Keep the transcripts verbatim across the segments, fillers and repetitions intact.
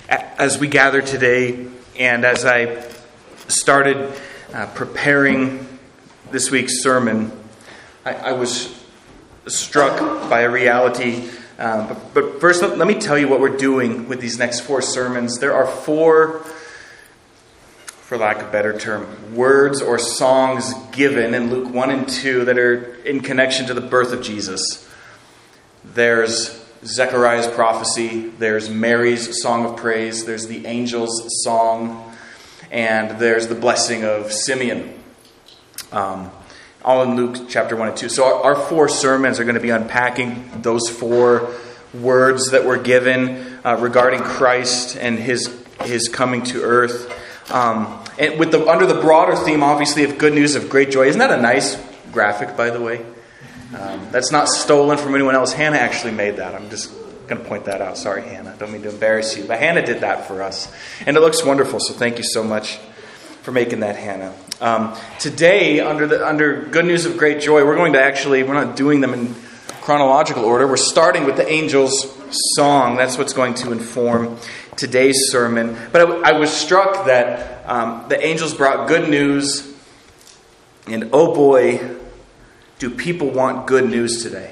As we gather today, and as I started uh, preparing this week's sermon, I, I was struck by a reality. Um, but, but first, let, let me tell you what we're doing with these next four sermons. There are four, for lack of a better term, words or songs given in Luke one and two that are in connection to the birth of Jesus. There's Zechariah's prophecy, there's Mary's song of praise, there's the angel's song, and there's the blessing of Simeon. Um, all in Luke chapter one and two. So our, our four sermons are going to be unpacking those four words that were given uh, regarding Christ and his his coming to earth. Um, and with the under the broader theme, obviously, of good news of great joy. Isn't that a nice graphic, by the way? Um, that's not stolen from anyone else. Hannah actually made that. I'm just going to point that out. Sorry, Hannah. Don't mean to embarrass you. But Hannah did that for us. And it looks wonderful. So thank you so much for making that, Hannah. Um, today, under the under Good News of Great Joy, we're going to actually, we're not doing them in chronological order. We're starting with the angel's song. That's what's going to inform today's sermon. But I, I was struck that um, the angels brought good news. And oh boy, do people want good news today?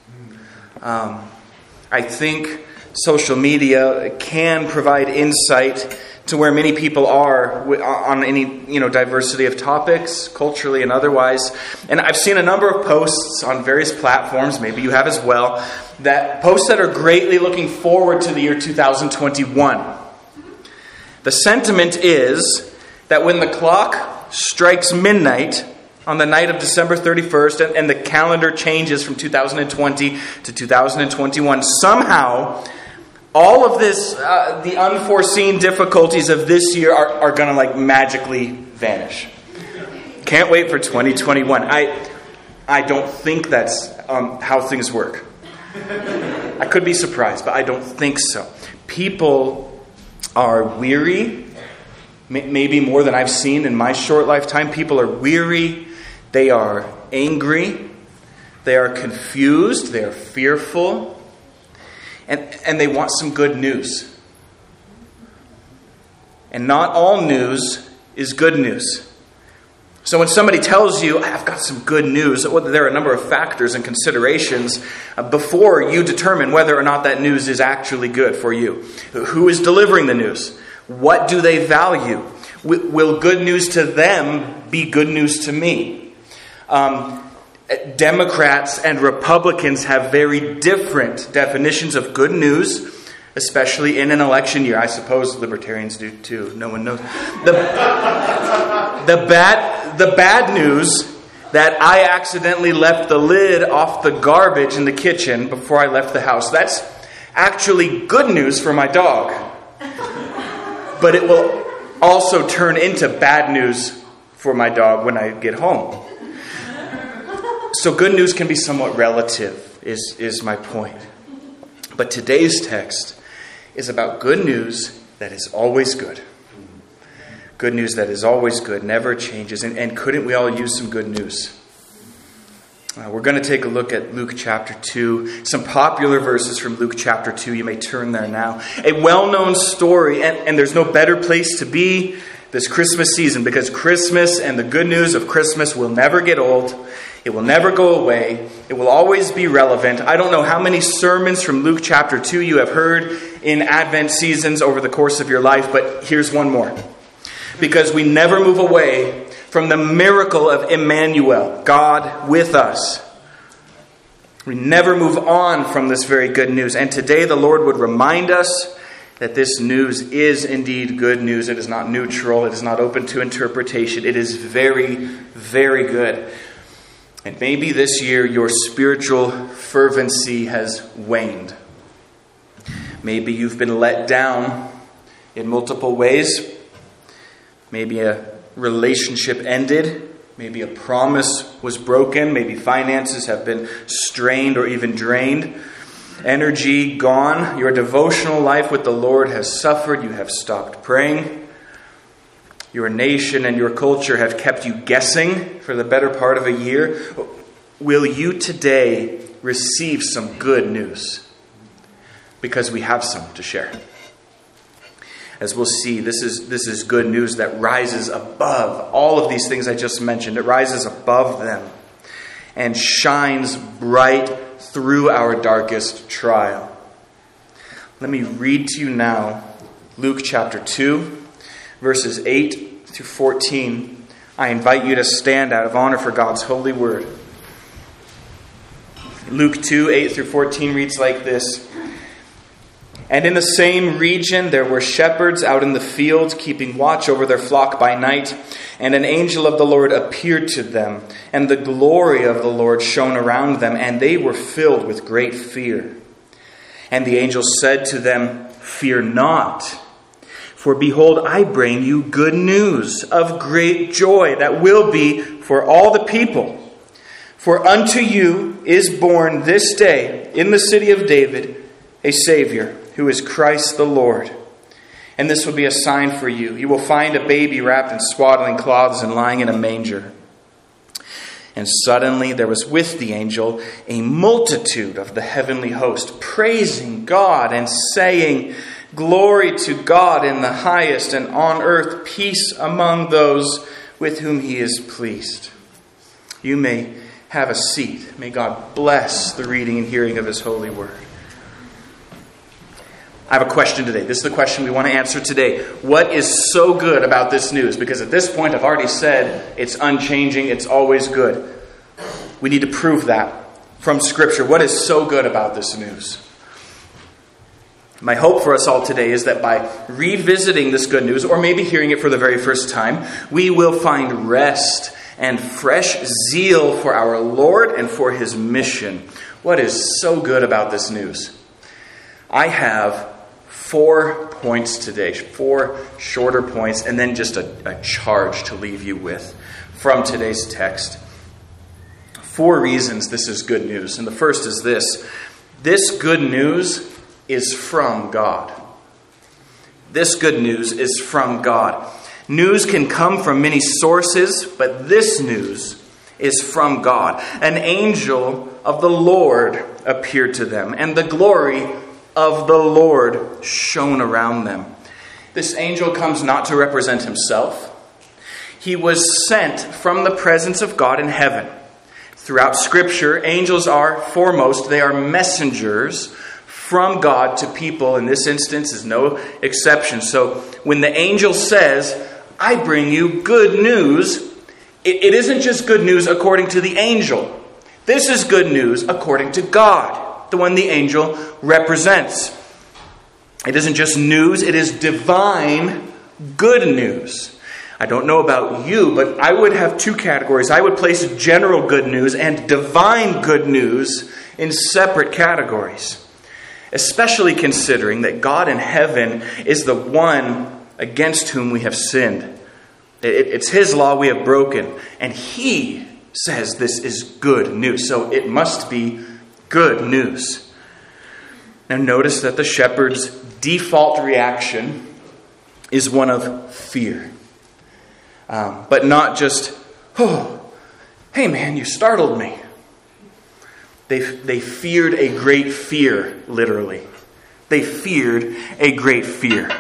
Um, I think social media can provide insight to where many people are on any you know diversity of topics, culturally and otherwise. And I've seen a number of posts on various platforms, maybe you have as well, that posts that are greatly looking forward to the year two thousand twenty-one. The sentiment is that when the clock strikes midnight on the night of December thirty-first, and, and the calendar changes from two thousand twenty to two thousand twenty-one, somehow all of this, uh, the unforeseen difficulties of this year are, are going to like magically vanish. Can't wait for twenty twenty-one. I, I don't think that's um, how things work. I could be surprised, but I don't think so. People are weary, maybe more than I've seen in my short lifetime. People are weary. They are angry, they are confused, they are fearful, and, and they want some good news. And not all news is good news. So when somebody tells you, I've got some good news, there are a number of factors and considerations before you determine whether or not that news is actually good for you. Who is delivering the news? What do they value? Will good news to them be good news to me? Um, Democrats and Republicans have very different definitions of good news, especially in an election year. I suppose libertarians do too. No one knows. The, the bad, the bad news that I accidentally left the lid off the garbage in the kitchen before I left the house. That's actually good news for my dog. But it will also turn into bad news for my dog when I get home. So good news can be somewhat relative, is, is my point. But today's text is about good news that is always good. Good news that is always good, never changes. And, and couldn't we all use some good news? Uh, we're going to take a look at Luke chapter two. Some popular verses from Luke chapter two. You may turn there now. A well-known story, and, and there's no better place to be this Christmas season, because Christmas and the good news of Christmas will never get old. It will never go away. It will always be relevant. I don't know how many sermons from Luke chapter two you have heard in Advent seasons over the course of your life, but here's one more. Because we never move away from the miracle of Emmanuel, God with us. We never move on from this very good news. And today the Lord would remind us that this news is indeed good news. It is not neutral. It is not open to interpretation. It is very, very good. And maybe this year your spiritual fervency has waned. Maybe you've been let down in multiple ways. Maybe a relationship ended. Maybe a promise was broken. Maybe finances have been strained or even drained. Energy gone. Your devotional life with the Lord has suffered. You have stopped praying. Your nation and your culture have kept you guessing for the better part of a year. Will you today receive some good news? Because we have some to share. As we'll see, this is, this is good news that rises above all of these things I just mentioned. It rises above them and shines bright through our darkest trial. Let me read to you now Luke chapter two, verses eight through fourteen. I invite you to stand out of honor for God's holy word. Luke two, eight through fourteen reads like this. And in the same region there were shepherds out in the field, keeping watch over their flock by night. And an angel of the Lord appeared to them, and the glory of the Lord shone around them, and they were filled with great fear. And the angel said to them, Fear not, for behold, I bring you good news of great joy that will be for all the people. For unto you is born this day in the city of David a Savior, who is Christ the Lord. And this will be a sign for you. You will find a baby wrapped in swaddling cloths and lying in a manger. And suddenly there was with the angel a multitude of the heavenly host, praising God and saying, Glory to God in the highest, and on earth peace among those with whom he is pleased. You may have a seat. May God bless the reading and hearing of his holy word. I have a question today. This is the question we want to answer today. What is so good about this news? Because at this point I've already said it's unchanging, it's always good. We need to prove that from Scripture. What is so good about this news? My hope for us all today is that by revisiting this good news, or maybe hearing it for the very first time, we will find rest and fresh zeal for our Lord and for his mission. What is so good about this news? I have four points today, four shorter points, and then just a, a charge to leave you with from today's text. Four reasons this is good news. And the first is this. This good news is from God. This good news is from God. News can come from many sources, but this news is from God. An angel of the Lord appeared to them, and the glory of the Lord shone around them. This angel comes not to represent himself. He was sent from the presence of God in heaven. Throughout Scripture, angels are foremost. They are messengers from God to people. In this instance is no exception. So when the angel says, I bring you good news, it, it isn't just good news according to the angel. This is good news according to God, the one the angel represents. It isn't just news, it is divine good news. I don't know about you, but I would have two categories. I would place general good news and divine good news in separate categories. Especially considering that God in heaven is the one against whom we have sinned. It's his law we have broken. And he says this is good news. So it must be good news. Now notice that the shepherd's default reaction is one of fear. Um, but not just, oh, hey man, you startled me. They, they feared a great fear, literally. They feared a great fear.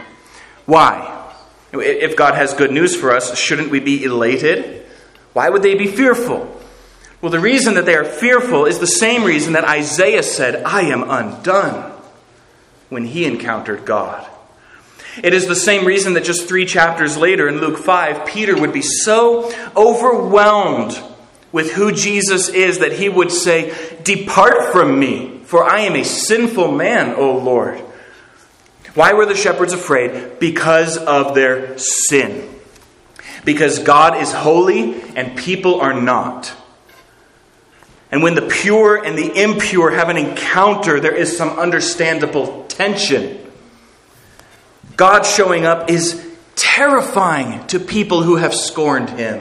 Why? If God has good news for us, shouldn't we be elated? Why would they be fearful? Well, the reason that they are fearful is the same reason that Isaiah said, I am undone, when he encountered God. It is the same reason that just three chapters later in Luke five, Peter would be so overwhelmed with who Jesus is that he would say, Depart from me, for I am a sinful man, O Lord. Why were the shepherds afraid? Because of their sin. Because God is holy and people are not. And when the pure and the impure have an encounter, there is some understandable tension. God showing up is terrifying to people who have scorned him.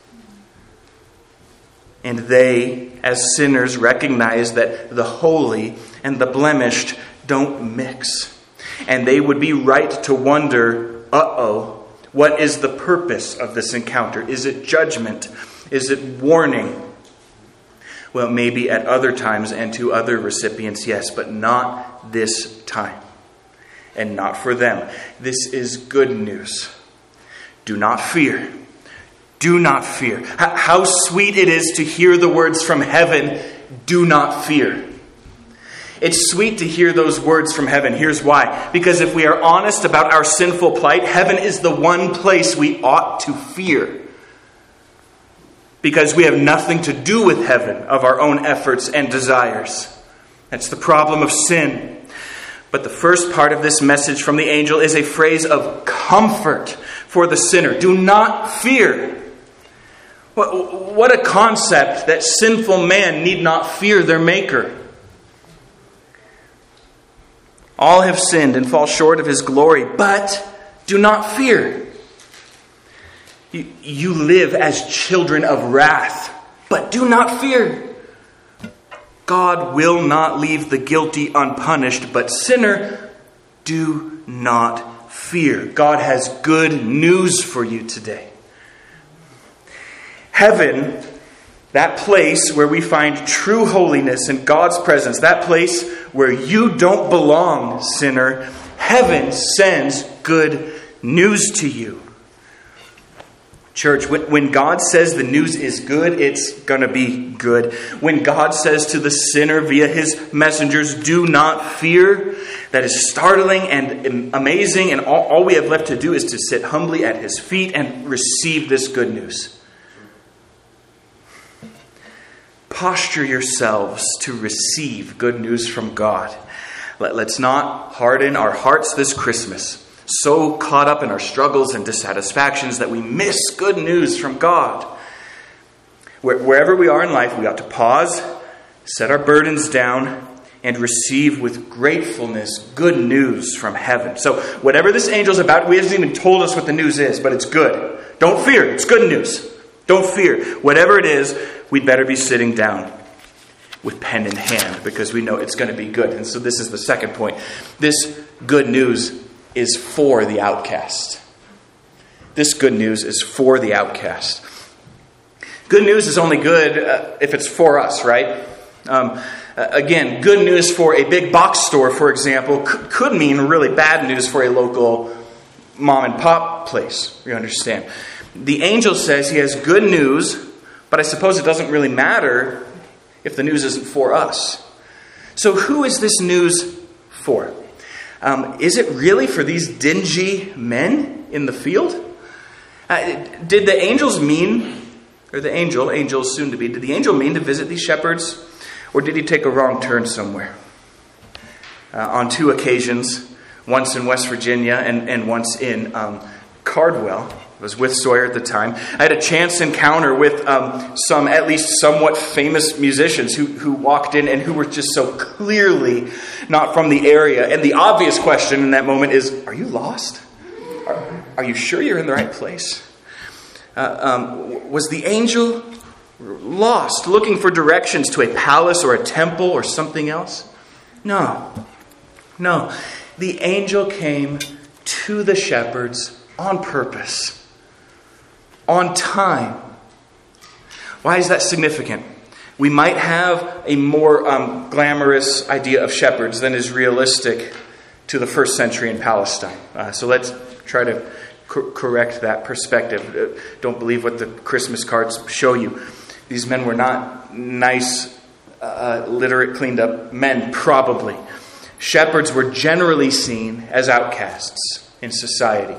And they, as sinners, recognize that the holy and the blemished don't mix. And they would be right to wonder, uh-oh, what is the purpose of this encounter? Is it judgment? Is it warning? Well, maybe at other times and to other recipients, yes, but not this time. and not for them. This is good news. Do not fear. Do not fear. How sweet it is to hear the words from heaven, do not fear. It's sweet to hear those words from heaven. Here's why. Because if we are honest about our sinful plight, heaven is the one place we ought to fear. Because we have nothing to do with heaven of our own efforts and desires. That's the problem of sin. But the first part of this message from the angel is a phrase of comfort for the sinner. Do not fear. What a concept that sinful man need not fear their Maker. All have sinned and fall short of His glory, but do not fear. You, you live as children of wrath, but do not fear. God will not leave the guilty unpunished, but sinner, do not fear. God has good news for you today. Heaven, that place where we find true holiness in God's presence, that place where you don't belong, sinner, heaven sends good news to you. Church, when God says the news is good, it's going to be good. When God says to the sinner via His messengers, do not fear, that is startling and amazing, and all, all we have left to do is to sit humbly at His feet and receive this good news. Posture yourselves to receive good news from God. Let, let's not harden our hearts this Christmas, so caught up in our struggles and dissatisfactions that we miss good news from God. Where, wherever we are in life, we ought to pause, set our burdens down, and receive with gratefulness good news from heaven. So whatever this angel's about, we hasn't even told us what the news is, but it's good. Don't fear. It's good news. Don't fear. Whatever it is, we'd better be sitting down with pen in hand because we know it's going to be good. And so this is the second point. This good news is for the outcast. This good news is for the outcast. Good news is only good uh, if it's for us, right? Um, uh, again, good news for a big box store, for example, c- could mean really bad news for a local mom and pop place. You understand? The angel says he has good news, but I suppose it doesn't really matter if the news isn't for us. So who is this news for? Um, is it really for these dingy men in the field? Uh, did the angels mean, or the angel, angel soon to be, did the angel mean to visit these shepherds? Or did he take a wrong turn somewhere? Uh, on two occasions, once in West Virginia and, and once in um, Cardwell. I was with Sawyer at the time. I had a chance encounter with um, some at least somewhat famous musicians who, who walked in and who were just so clearly not from the area. And the obvious question in that moment is, are you lost? Are, are you sure you're in the right place? Uh, um, was the angel lost, looking for directions to a palace or a temple or something else? No. No. The angel came to the shepherds on purpose. On time. Why is that significant? We might have a more um, glamorous idea of shepherds than is realistic to the first century in Palestine. Uh, so let's try to co- correct that perspective. Uh, don't believe what the Christmas cards show you. These men were not nice, uh, literate, cleaned up men, probably. Shepherds were generally seen as outcasts in society.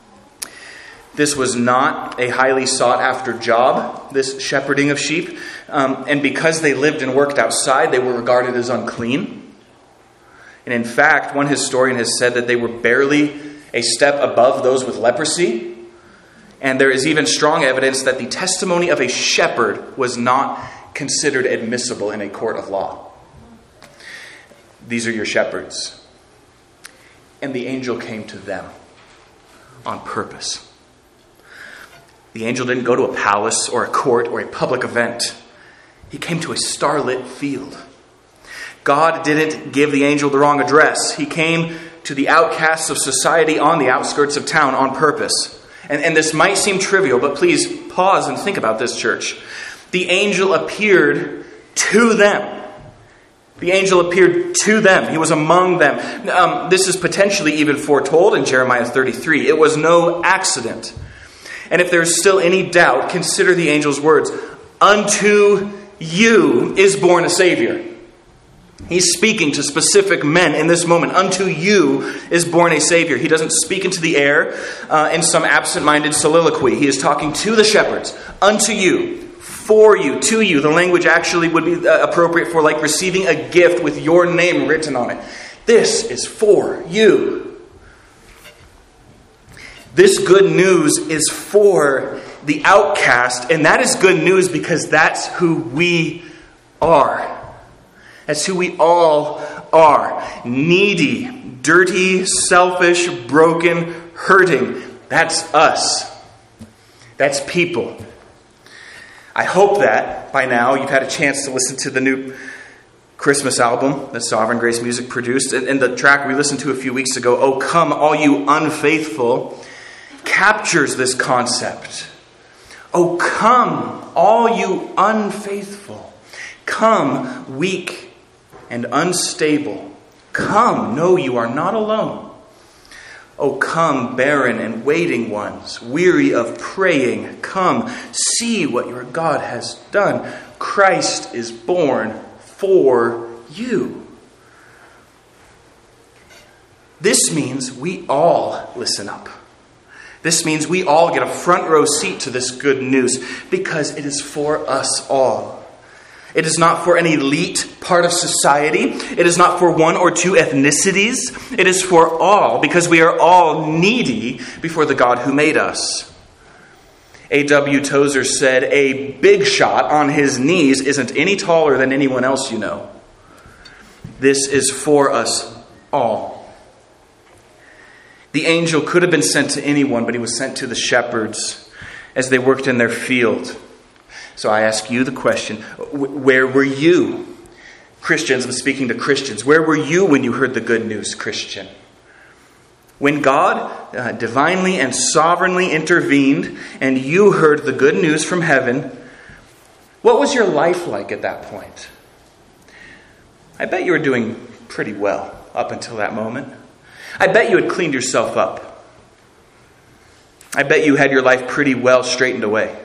This was not a highly sought-after job, this shepherding of sheep. Um, and because they lived and worked outside, they were regarded as unclean. And in fact, one historian has said that they were barely a step above those with leprosy. And there is even strong evidence that the testimony of a shepherd was not considered admissible in a court of law. These are your shepherds. And the angel came to them on purpose. The angel didn't go to a palace or a court or a public event. He came to a starlit field. God didn't give the angel the wrong address. He came to the outcasts of society on the outskirts of town on purpose. And, and this might seem trivial, but please pause and think about this, church. The angel appeared to them. The angel appeared to them. He was among them. Um, this is potentially even foretold in Jeremiah thirty-three. It was no accident. And if there's still any doubt, consider the angel's words. Unto you is born a Savior. He's speaking to specific men in this moment. Unto you is born a Savior. He doesn't speak into the air uh, in some absent-minded soliloquy. He is talking to the shepherds. Unto you, for you, to you. The language actually would be uh, appropriate for like receiving a gift with your name written on it. This is for you. This good news is for the outcast, and that is good news because that's who we are. That's who we all are. Needy, dirty, selfish, broken, hurting. That's us. That's people. I hope that by now you've had a chance to listen to the new Christmas album that Sovereign Grace Music produced. And the track we listened to a few weeks ago, "Oh Come All You Unfaithful," captures this concept. Oh, come, all you unfaithful. Come, weak and unstable. Come, no, you are not alone. Oh, come, barren and waiting ones, weary of praying. Come, see what your God has done. Christ is born for you. This means we all listen up. This means we all get a front row seat to this good news because it is for us all. It is not for an elite part of society. It is not for one or two ethnicities. It is for all because we are all needy before the God who made us. A W Tozer said, "A big shot on his knees isn't any taller than anyone else you know." This is for us all. The angel could have been sent to anyone, but he was sent to the shepherds as they worked in their field. So I ask you the question, where were you? Christians, I'm speaking to Christians. Where were you when you heard the good news, Christian? When God uh, divinely and sovereignly intervened and you heard the good news from heaven, what was your life like at that point? I bet you were doing pretty well up until that moment. I bet you had cleaned yourself up. I bet you had your life pretty well straightened away.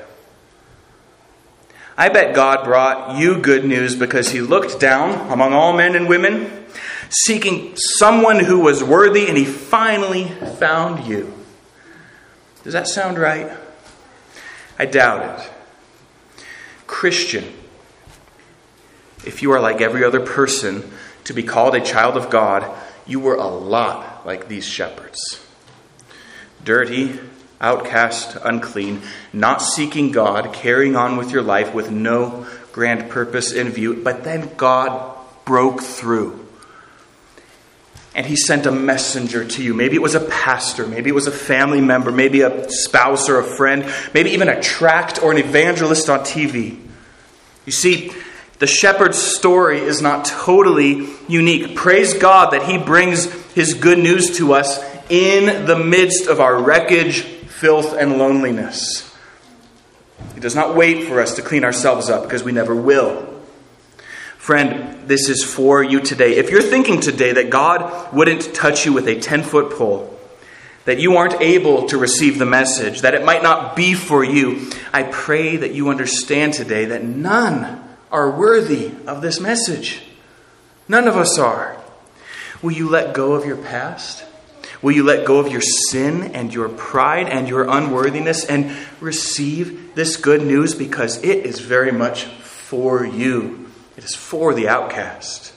I bet God brought you good news because he looked down among all men and women, seeking someone who was worthy, and he finally found you. Does that sound right? I doubt it. Christian, if you are like every other person to be called a child of God, you were a lot like these shepherds. Dirty, outcast, unclean, not seeking God, carrying on with your life with no grand purpose in view. But then God broke through. And he sent a messenger to you. Maybe it was a pastor. Maybe it was a family member. Maybe a spouse or a friend. Maybe even a tract or an evangelist on T V. You see, the shepherd's story is not totally unique. Praise God that he brings his good news to us in the midst of our wreckage, filth, and loneliness. He does not wait for us to clean ourselves up because we never will. Friend, this is for you today. If you're thinking today that God wouldn't touch you with a ten-foot pole, that you aren't able to receive the message, that it might not be for you, I pray that you understand today that none are worthy of this message. None of us are. Will you let go of your past? Will you let go of your sin and your pride and your unworthiness and receive this good news because it is very much for you. It is for the outcast.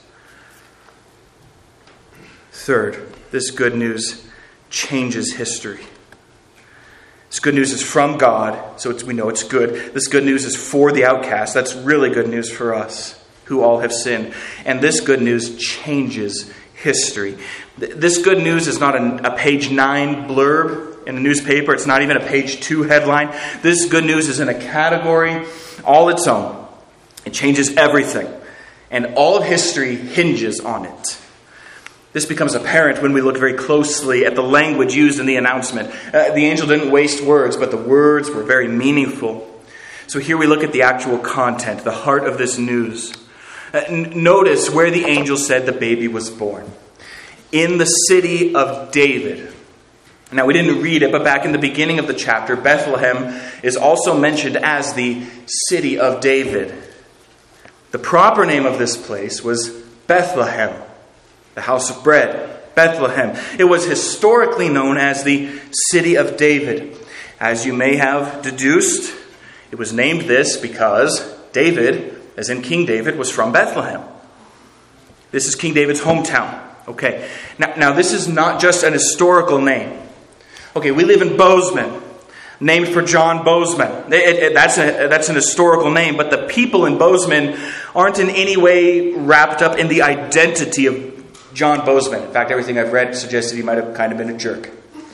Third, this good news changes history. This good news is from God, so it's, we know it's good. This good news is for the outcast. That's really good news for us who all have sinned. And this good news changes history. This good news is not a, a page nine blurb in a newspaper. It's not even a page two headline. This good news is in a category all its own. It changes everything. And all of history hinges on it. This becomes apparent when we look very closely at the language used in the announcement. Uh, the angel didn't waste words, but the words were very meaningful. So here we look at the actual content, the heart of this news. Uh, n- notice where the angel said the baby was born. In the city of David. Now, we didn't read it, but back in the beginning of the chapter, Bethlehem is also mentioned as the city of David. The proper name of this place was Bethlehem, the house of bread, Bethlehem. It was historically known as the city of David. As you may have deduced, it was named this because David, as in King David, was from Bethlehem. This is King David's hometown. Okay, now, now this is not just an historical name. Okay, we live in Bozeman, named for John Bozeman. It, it, that's, a, that's an historical name, but the people in Bozeman aren't in any way wrapped up in the identity of John Bozeman. In fact, everything I've read suggested he might have kind of been a jerk.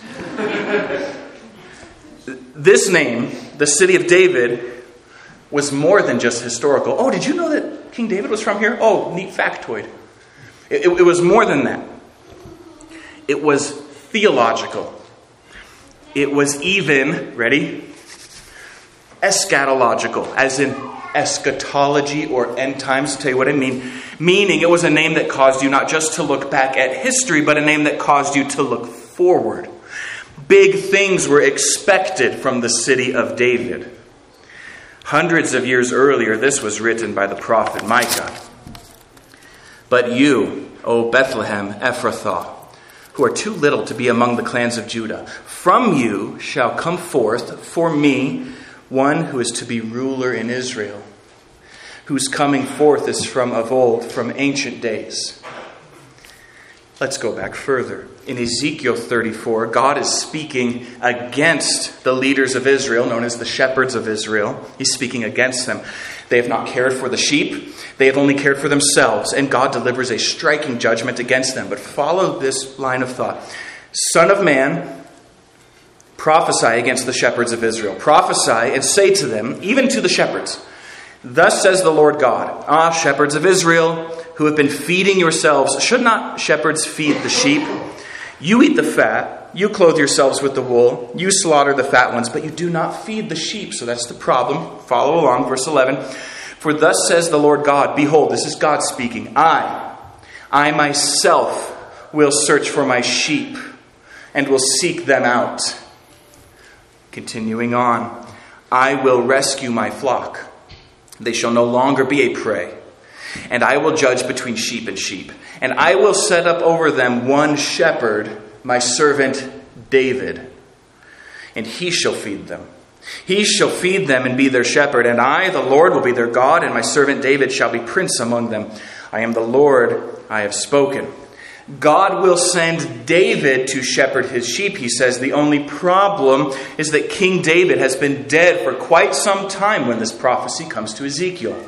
This name, the city of David, was more than just historical. Oh, did you know that King David was from here? Oh, neat factoid. It, it, it was more than that. It was theological. It was even, ready? Eschatological, as in eschatology or end times. I'll tell you what I mean. Meaning it was a name that caused you not just to look back at history, but a name that caused you to look forward. Big things were expected from the city of David. Hundreds of years earlier, this was written by the prophet Micah. But you, O Bethlehem Ephrathah, who are too little to be among the clans of Judah, from you shall come forth for me one who is to be ruler in Israel, whose coming forth is from of old, from ancient days. Let's go back further. In Ezekiel thirty-four, God is speaking against the leaders of Israel, known as the shepherds of Israel. He's speaking against them. They have not cared for the sheep. They have only cared for themselves. And God delivers a striking judgment against them. But follow this line of thought. Son of man, prophesy against the shepherds of Israel. Prophesy and say to them, even to the shepherds, thus says the Lord God, ah, shepherds of Israel, who have been feeding yourselves, should not shepherds feed the sheep? You eat the fat, you clothe yourselves with the wool, you slaughter the fat ones, but you do not feed the sheep. So that's the problem. Follow along, verse eleven. For thus says the Lord God, behold, this is God speaking, I, I myself will search for my sheep and will seek them out. Continuing on, I will rescue my flock. They shall no longer be a prey. And I will judge between sheep and sheep. And I will set up over them one shepherd, my servant David. And he shall feed them. He shall feed them and be their shepherd. And I, the Lord, will be their God. And my servant David shall be prince among them. I am the Lord, I have spoken. God will send David to shepherd his sheep, he says. The only problem is that King David has been dead for quite some time when this prophecy comes to Ezekiel.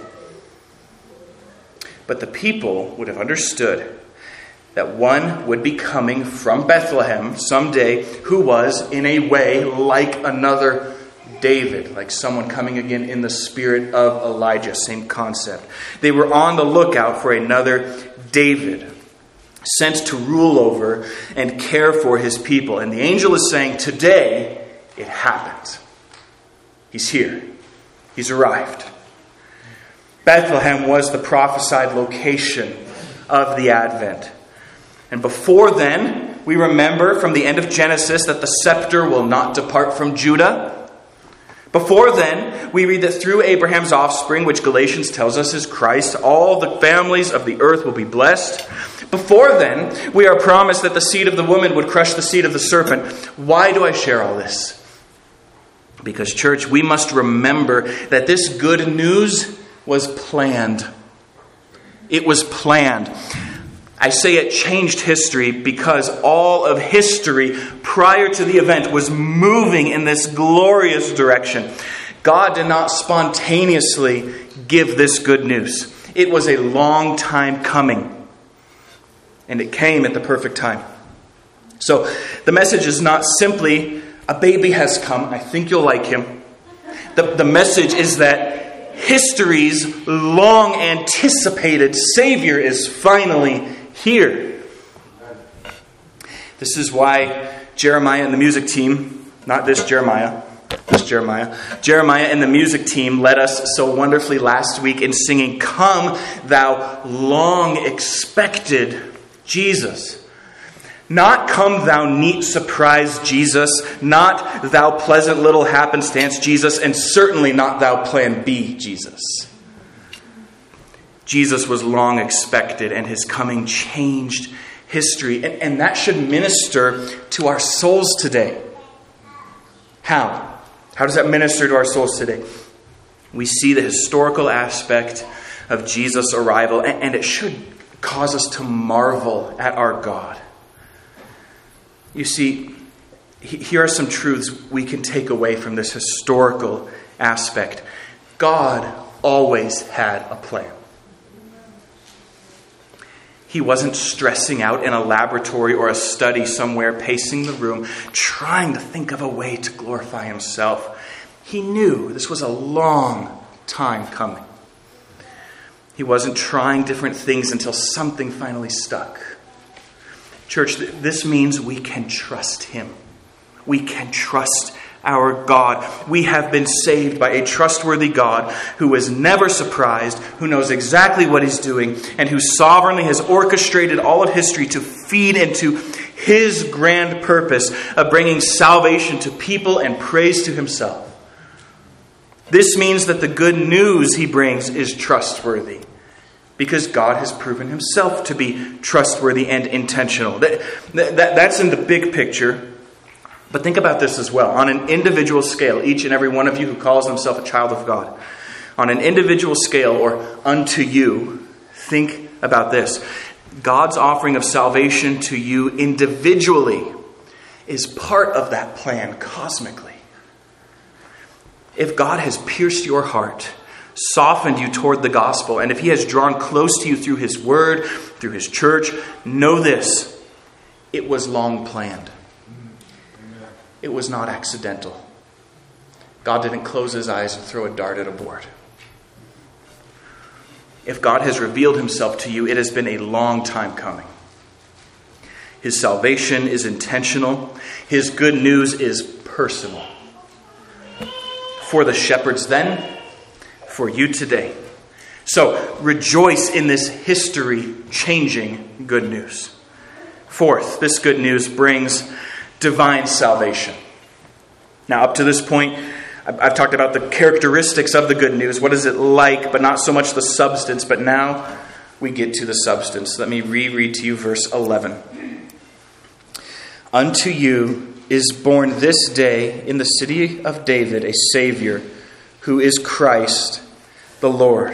But the people would have understood that one would be coming from Bethlehem someday who was, in a way, like another David, like someone coming again in the spirit of Elijah. Same concept. They were on the lookout for another David, sent to rule over and care for his people. And the angel is saying, today it happened. He's here. He's arrived. Bethlehem was the prophesied location of the Advent. And before then, we remember from the end of Genesis that the scepter will not depart from Judah. Before then, we read that through Abraham's offspring, which Galatians tells us is Christ, all the families of the earth will be blessed. Before then, we are promised that the seed of the woman would crush the seed of the serpent. Why do I share all this? Because, church, we must remember that this good news was planned. It was planned. I say it changed history because all of history prior to the event was moving in this glorious direction. God did not spontaneously give this good news. It was a long time coming. And it came at the perfect time. So the message is not simply, a baby has come, I think you'll like him. The, the message is that history's long anticipated Savior is finally here. This is why Jeremiah and the music team, not this Jeremiah, That's Jeremiah. Jeremiah and the music team led us so wonderfully last week in singing, "Come, thou long-expected Jesus." Not "Come, thou neat surprise Jesus," not "thou pleasant little happenstance Jesus," and certainly not "thou plan B Jesus." Jesus was long expected, and his coming changed history. And, and that should minister to our souls today. How? How does that minister to our souls today? We see the historical aspect of Jesus' arrival, and, and it should cause us to marvel at our God. You see, here are some truths we can take away from this historical aspect. God always had a plan. He wasn't stressing out in a laboratory or a study somewhere, pacing the room, trying to think of a way to glorify himself. He knew this was a long time coming. He wasn't trying different things until something finally stuck. Church, this means we can trust him. We can trust our God. We have been saved by a trustworthy God who is never surprised, who knows exactly what he's doing, and who sovereignly has orchestrated all of history to feed into his grand purpose of bringing salvation to people and praise to himself. This means that the good news he brings is trustworthy, because God has proven himself to be trustworthy and intentional. That, that, that's in the big picture. But think about this as well. On an individual scale, each and every one of you who calls himself a child of God, on an individual scale, or unto you, think about this. God's offering of salvation to you individually is part of that plan cosmically. If God has pierced your heart, softened you toward the gospel, and if he has drawn close to you through his word, through his church, know this: it was long planned. It was not accidental. God didn't close his eyes and throw a dart at a board. If God has revealed himself to you, it has been a long time coming. His salvation is intentional. His good news is personal. For the shepherds then, for you today. So rejoice in this history-changing good news. Fourth, this good news brings divine salvation. Now, up to this point, I've talked about the characteristics of the good news. What is it like, but not so much the substance. But now we get to the substance. Let me reread to you verse eleven. Unto you is born this day in the city of David a Savior, who is Christ the Lord.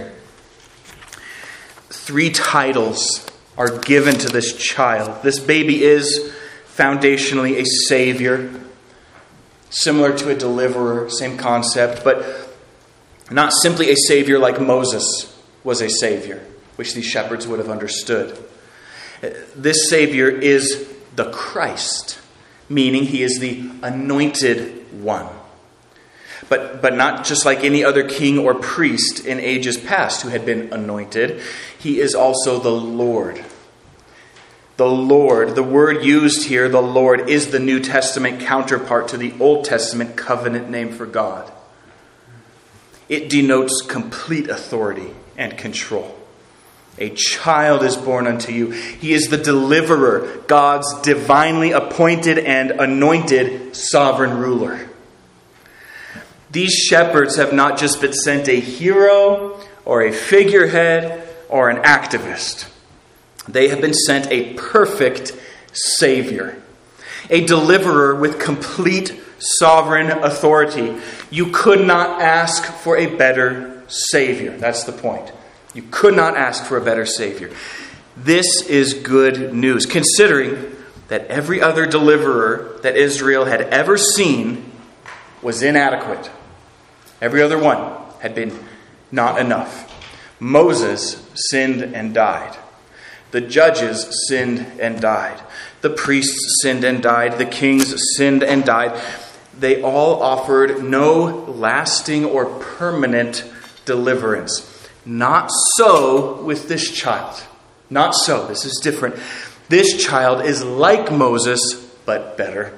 Three titles are given to this child. This baby is foundationally a Savior, similar to a deliverer, same concept, but not simply a Savior like Moses was a Savior, which these shepherds would have understood. This Savior is the Christ, meaning he is the anointed one. But, but not just like any other king or priest in ages past who had been anointed. He is also the Lord. The Lord, the word used here, the Lord, is the New Testament counterpart to the Old Testament covenant name for God. It denotes complete authority and control. A child is born unto you. He is the deliverer, God's divinely appointed and anointed sovereign ruler. These shepherds have not just been sent a hero or a figurehead or an activist. They have been sent a perfect Savior, a deliverer with complete sovereign authority. You could not ask for a better Savior. That's the point. You could not ask for a better Savior. This is good news, considering that every other deliverer that Israel had ever seen was inadequate. Every other one had been not enough. Moses sinned and died. The judges sinned and died. The priests sinned and died. The kings sinned and died. They all offered no lasting or permanent deliverance. Not so with this child. Not so. This is different. This child is like Moses, but better.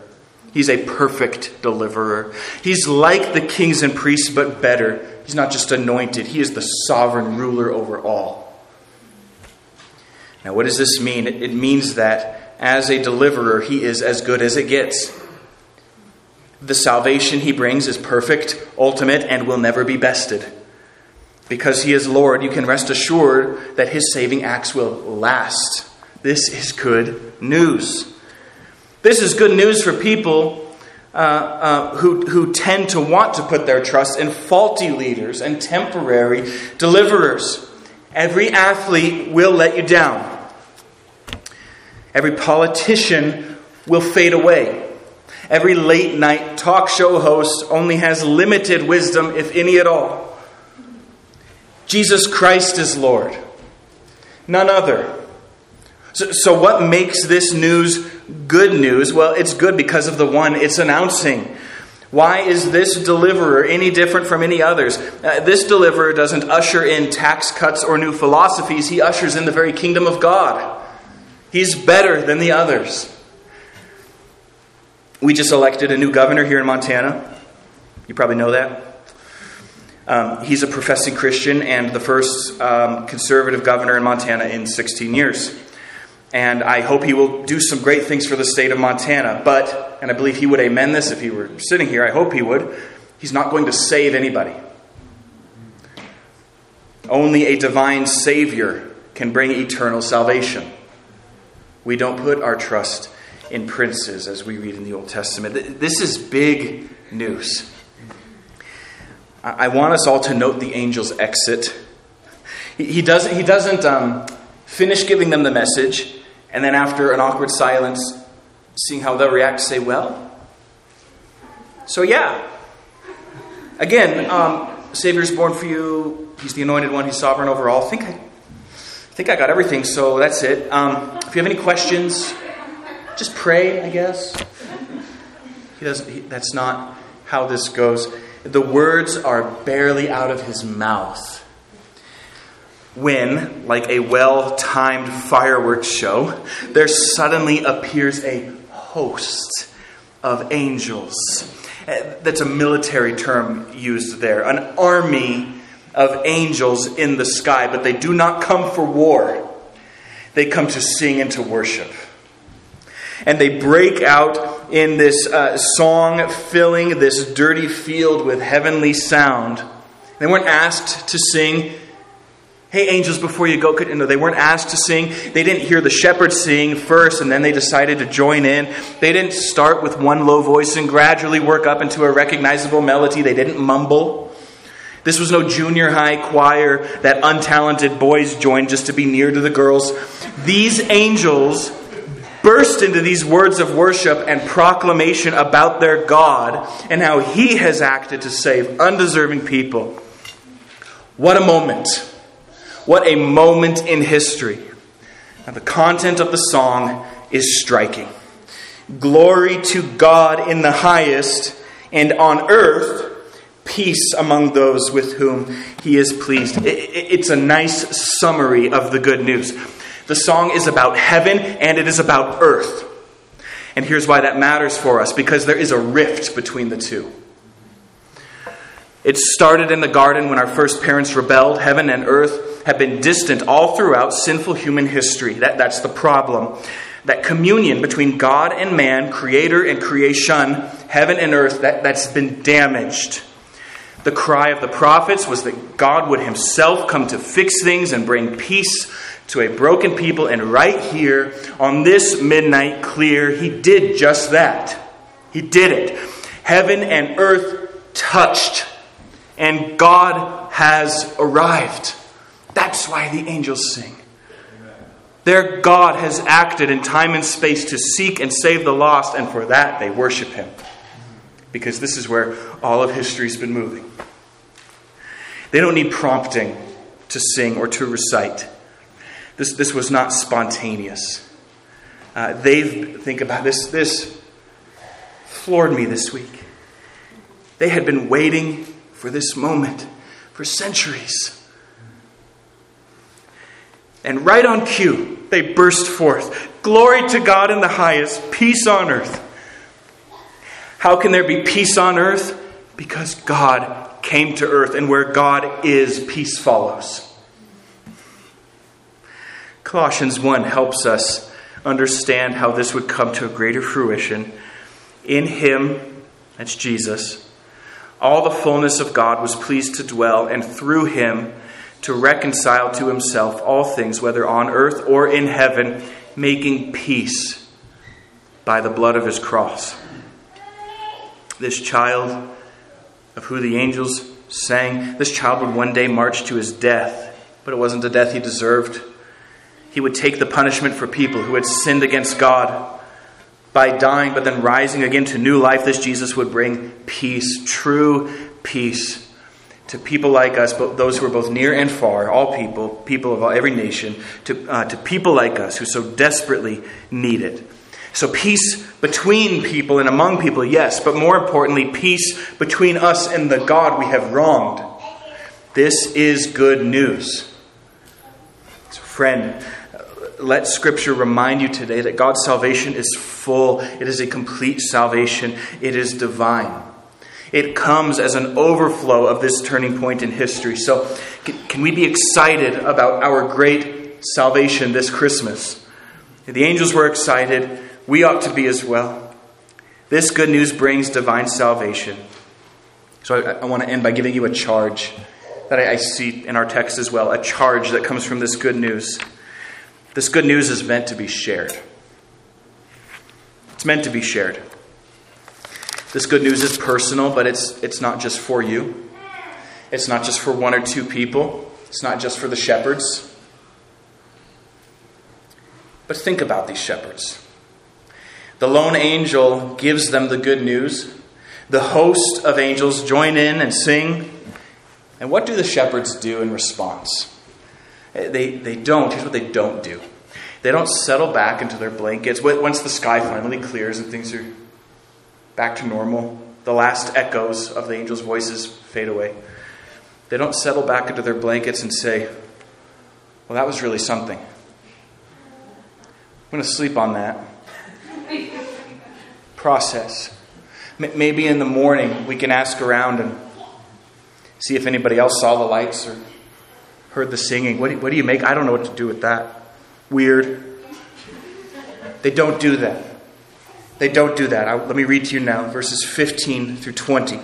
He's a perfect deliverer. He's like the kings and priests, but better. He's not just anointed. He is the sovereign ruler over all. Now, what does this mean? It means that as a deliverer, he is as good as it gets. The salvation he brings is perfect, ultimate, and will never be bested. Because he is Lord, you can rest assured that his saving acts will last. This is good news. This is good news for people uh, uh, who, who tend to want to put their trust in faulty leaders and temporary deliverers. Every athlete will let you down. Every politician will fade away. Every late night talk show host only has limited wisdom, if any at all. Jesus Christ is Lord. None other. So, so what makes this news good news? Well, it's good because of the one it's announcing. Why is this deliverer any different from any others? Uh, this deliverer doesn't usher in tax cuts or new philosophies. He ushers in the very kingdom of God. He's better than the others. We just elected a new governor here in Montana. You probably know that. Um, he's a professing Christian and the first um, conservative governor in Montana in sixteen years. And I hope he will do some great things for the state of Montana. But, and I believe he would amen this if he were sitting here, I hope he would, he's not going to save anybody. Only a divine Savior can bring eternal salvation. We don't put our trust in princes as we read in the Old Testament. This is big news. I want us all to note the angel's exit. He doesn't, he doesn't um, finish giving them the message, and then after an awkward silence, seeing how they'll react, say, well, so yeah. Again, um, Savior's born for you. He's the anointed one. He's sovereign over all. I think I, I think I got everything, so that's it. Um, if you have any questions, just pray, I guess. He doesn't. He, that's not how this goes. The words are barely out of his mouth when, like a well-timed fireworks show, there suddenly appears a host of angels. That's a military term used there. An army of angels in the sky, but they do not come for war. They come to sing and to worship. And they break out in this uh, song, filling this dirty field with heavenly sound. They weren't asked to sing, hey, angels, before you go. No, they weren't asked to sing. They didn't hear the shepherds sing first, and then they decided to join in. They didn't start with one low voice and gradually work up into a recognizable melody. They didn't mumble. This was no junior high choir that untalented boys joined just to be near to the girls. These angels burst into these words of worship and proclamation about their God and how He has acted to save undeserving people. What a moment. What a moment in history. Now, the content of the song is striking. Glory to God in the highest, and on earth peace among those with whom He is pleased. It's a nice summary of the good news. The song is about heaven and it is about earth. And here's why that matters for us, because there is a rift between the two. It started in the garden when our first parents rebelled. Heaven and earth have been distant all throughout sinful human history. That, that's the problem. That communion between God and man, creator and creation, heaven and earth, that, that's been damaged. The cry of the prophets was that God would Himself come to fix things and bring peace to a broken people. And right here, on this midnight clear, He did just that. He did it. Heaven and earth touched, and God has arrived. That's why the angels sing. Their God has acted in time and space to seek and save the lost, and for that they worship Him. Because this is where all of history's been moving. They don't need prompting to sing or to recite. This, this was not spontaneous. Uh, they think about this. This floored me this week. They had been waiting for this moment for centuries. And right on cue, they burst forth. Glory to God in the highest, peace on earth. How can there be peace on earth? Because God came to earth, and where God is, peace follows. Colossians one helps us understand how this would come to a greater fruition. In him, that's Jesus, all the fullness of God was pleased to dwell, and through him to reconcile to himself all things, whether on earth or in heaven, making peace by the blood of his cross. This child, of who the angels sang, this child would one day march to his death, but it wasn't the death he deserved. He would take the punishment for people who had sinned against God by dying, but then rising again to new life. This Jesus would bring peace, true peace, to people like us, but those who are both near and far, all people, people of every nation, to, uh, to people like us who so desperately need it. So peace between people and among people, yes, but more importantly, peace between us and the God we have wronged. This is good news. So friend, let Scripture remind you today that God's salvation is full. It is a complete salvation. It is divine. It comes as an overflow of this turning point in history. So can we be excited about our great salvation this Christmas? The angels were excited. We ought to be as well. This good news brings divine salvation. So I, I want to end by giving you a charge that I, I see in our text as well. A charge that comes from this good news. This good news is meant to be shared. It's meant to be shared. This good news is personal, but it's it's not just for you. It's not just for one or two people. It's not just for the shepherds. But think about these shepherds. The lone angel gives them the good news. The host of angels join in and sing. And what do the shepherds do in response? They they don't. Here's what they don't do. They don't settle back into their blankets. Once the sky finally clears and things are back to normal, the last echoes of the angels' voices fade away. They don't settle back into their blankets and say, well, that was really something. I'm going to sleep on that. Process. Maybe in the morning we can ask around and see if anybody else saw the lights or heard the singing. What do, what do you make? I don't know what to do with that. Weird. They don't do that. They don't do that. I, let me read to you now, verses fifteen through twenty.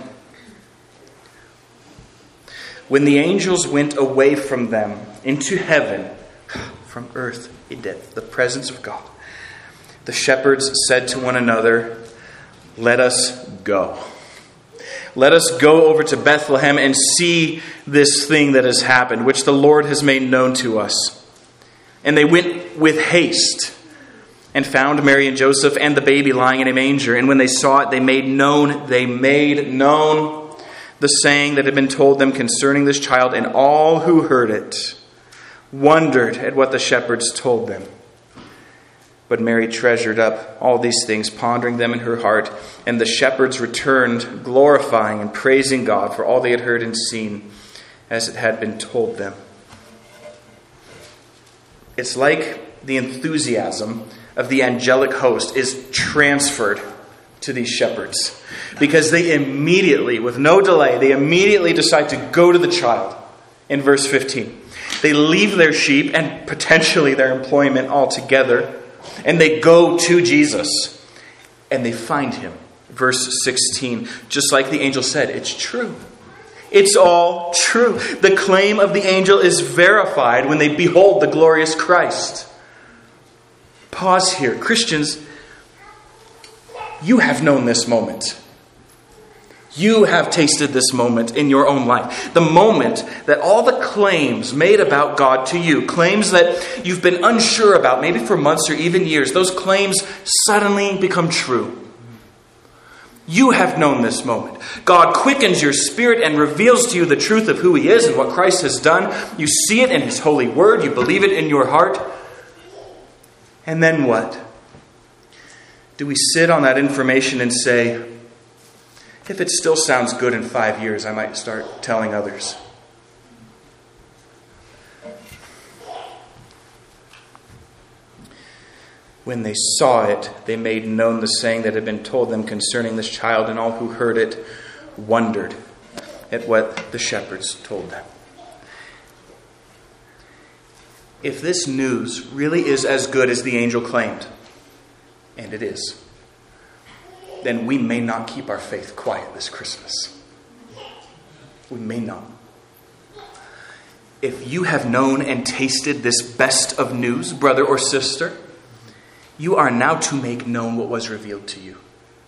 When the angels went away from them into heaven, from earth, the presence of God, the shepherds said to one another, let us go. Let us go over to Bethlehem and see this thing that has happened, which the Lord has made known to us. And they went with haste and found Mary and Joseph and the baby lying in a manger. And when they saw it, they made known, they made known the saying that had been told them concerning this child. And all who heard it wondered at what the shepherds told them. But Mary treasured up all these things, pondering them in her heart. And the shepherds returned, glorifying and praising God for all they had heard and seen, as it had been told them. It's like the enthusiasm of the angelic host is transferred to these shepherds. Because they immediately, with no delay, they immediately decide to go to the child in verse fifteen. They leave their sheep and potentially their employment altogether. And they go to Jesus. And they find him. Verse sixteen. Just like the angel said, it's true. It's all true. The claim of the angel is verified when they behold the glorious Christ. Pause here. Christians, you have known this moment. You have tasted this moment in your own life. The moment that all the claims made about God to you, claims that you've been unsure about, maybe for months or even years, those claims suddenly become true. You have known this moment. God quickens your spirit and reveals to you the truth of who he is and what Christ has done. You see it in his holy word. You believe it in your heart. And then what? Do we sit on that information and say, if it still sounds good in five years, I might start telling others? When they saw it, they made known the saying that had been told them concerning this child, and all who heard it wondered at what the shepherds told them. If this news really is as good as the angel claimed, and it is, then we may not keep our faith quiet this Christmas. We may not. If you have known and tasted this best of news, brother or sister, you are now to make known what was revealed to you.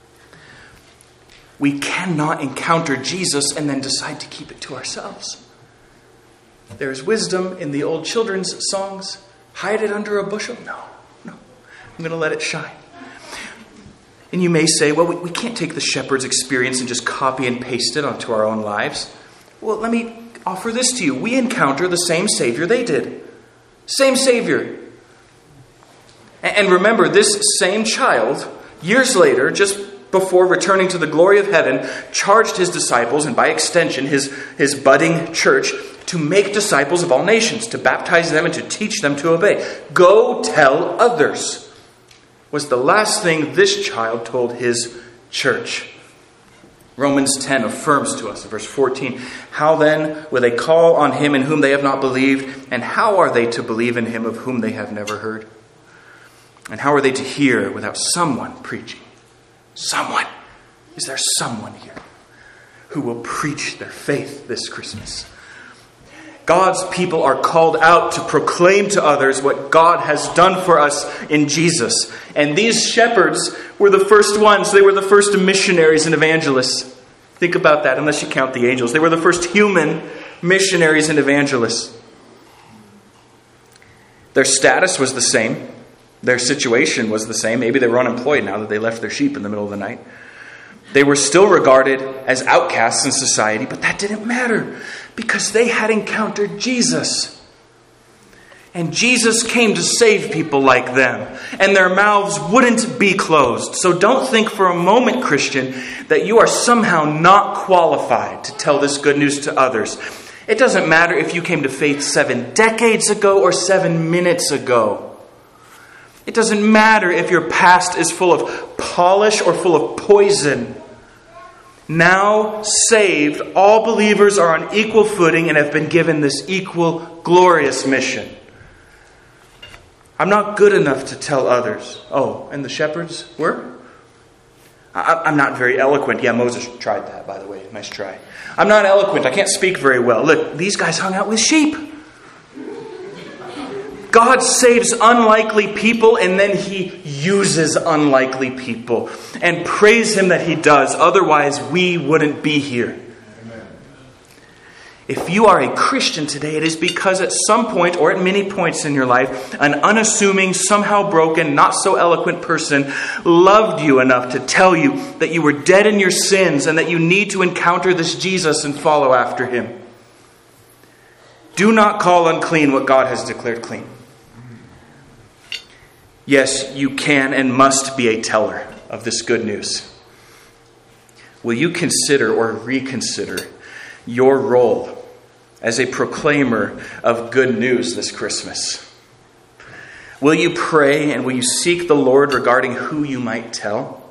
We cannot encounter Jesus and then decide to keep it to ourselves. There's wisdom in the old children's songs. Hide it under a bushel? No, no. I'm going to let it shine. And you may say, well, we, we can't take the shepherd's experience and just copy and paste it onto our own lives. Well, let me offer this to you. We encounter the same Savior they did. Same Savior. And remember, this same child, years later, just before returning to the glory of heaven, charged his disciples, and by extension his, his budding church, to make disciples of all nations, to baptize them and to teach them to obey. Go tell others, was the last thing this child told his church. Romans ten affirms to us in verse fourteen, how then will they call on him in whom they have not believed? And how are they to believe in him of whom they have never heard? And how are they to hear without someone preaching? Someone. Is there someone here who will preach their faith this Christmas? God's people are called out to proclaim to others what God has done for us in Jesus. And these shepherds were the first ones. They were the first missionaries and evangelists. Think about that, unless you count the angels. They were the first human missionaries and evangelists. Their status was the same. Their situation was the same. Maybe they were unemployed now that they left their sheep in the middle of the night. They were still regarded as outcasts in society, but that didn't matter because they had encountered Jesus. And Jesus came to save people like them, and their mouths wouldn't be closed. So don't think for a moment, Christian, that you are somehow not qualified to tell this good news to others. It doesn't matter if you came to faith seven decades ago or seven minutes ago. It doesn't matter if your past is full of polish or full of poison. Now saved, all believers are on equal footing and have been given this equal, glorious mission. I'm not good enough to tell others. Oh, and the shepherds were? I'm not very eloquent. Yeah, Moses tried that, by the way. Nice try. I'm not eloquent. I can't speak very well. Look, these guys hung out with sheep. God saves unlikely people and then he uses unlikely people. And praise him that he does. Otherwise, we wouldn't be here. Amen. If you are a Christian today, it is because at some point or at many points in your life, an unassuming, somehow broken, not so eloquent person loved you enough to tell you that you were dead in your sins and that you need to encounter this Jesus and follow after him. Do not call unclean what God has declared clean. Yes, you can and must be a teller of this good news. Will you consider or reconsider your role as a proclaimer of good news this Christmas? Will you pray and will you seek the Lord regarding who you might tell?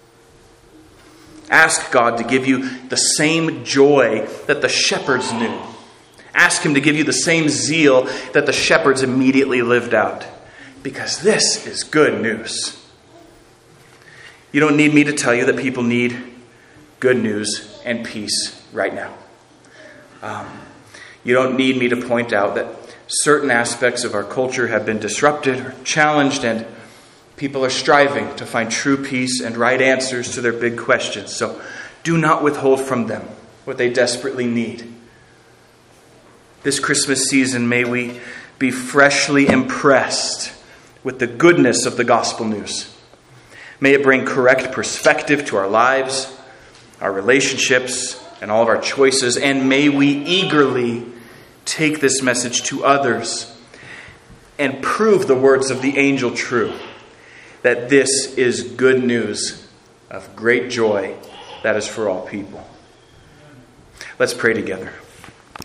Ask God to give you the same joy that the shepherds knew. Ask him to give you the same zeal that the shepherds immediately lived out. Because this is good news. You don't need me to tell you that people need good news and peace right now. Um, you don't need me to point out that certain aspects of our culture have been disrupted or challenged, and people are striving to find true peace and right answers to their big questions. So do not withhold from them what they desperately need. This Christmas season, may we be freshly impressed with the goodness of the gospel news. May it bring correct perspective to our lives, our relationships, and all of our choices. And may we eagerly take this message to others and prove the words of the angel true, that this is good news of great joy that is for all people. Let's pray together.